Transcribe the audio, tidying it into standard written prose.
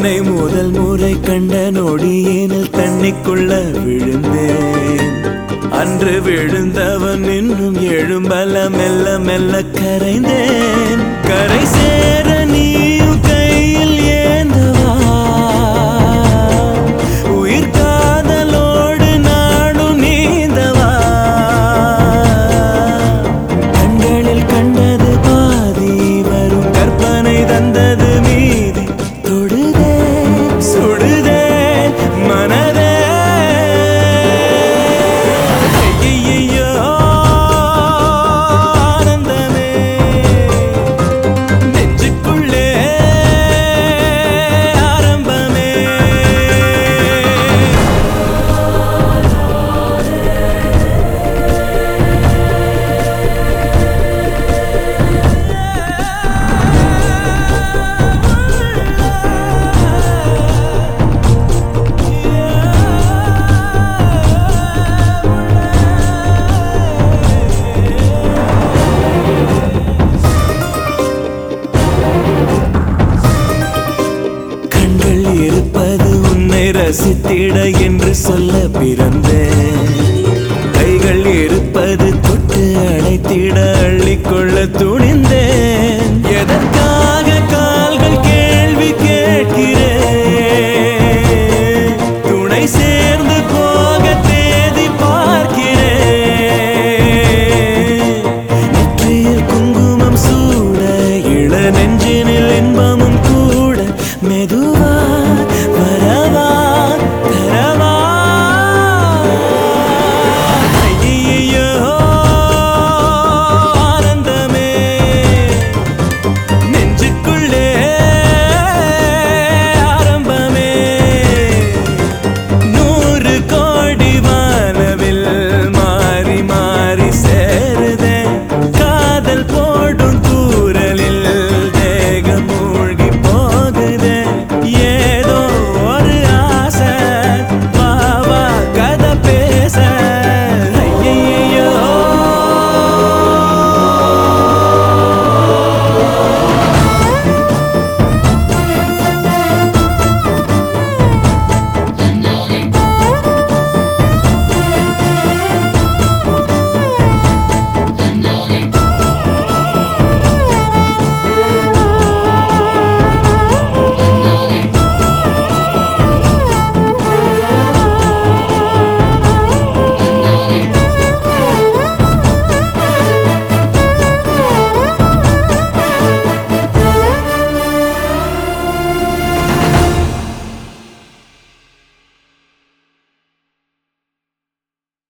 உன்னை முதல் முறை கண்ட நொடியேனில் தண்ணிக்குள்ள விழுந்தேன். அன்று விழுந்தவன் இன்னும் எழும்பல மெல்ல மெல்ல கரைந்தேன். கரை சேர நீயும் கையில் ஏந்தவா, உயிர் காதலோடு நாடும் நீந்தவா. கண்களில் கண்டது பாதி, வரும் கற்பனை தந்தது மீதி. தொடுதே சுடுதே மனதே, ஐயையோ ஆனந்தமே நெஞ்சுக்குள்ளே ஆரம்பமே. இருப்பது உன்னை ரசித்திட என்று சொல்ல பிறந்தேன். கைகள் இருப்பது தொட்டு அழைத்திட அள்ளிக்கொள்ள துணிந்தேன். எதற்கு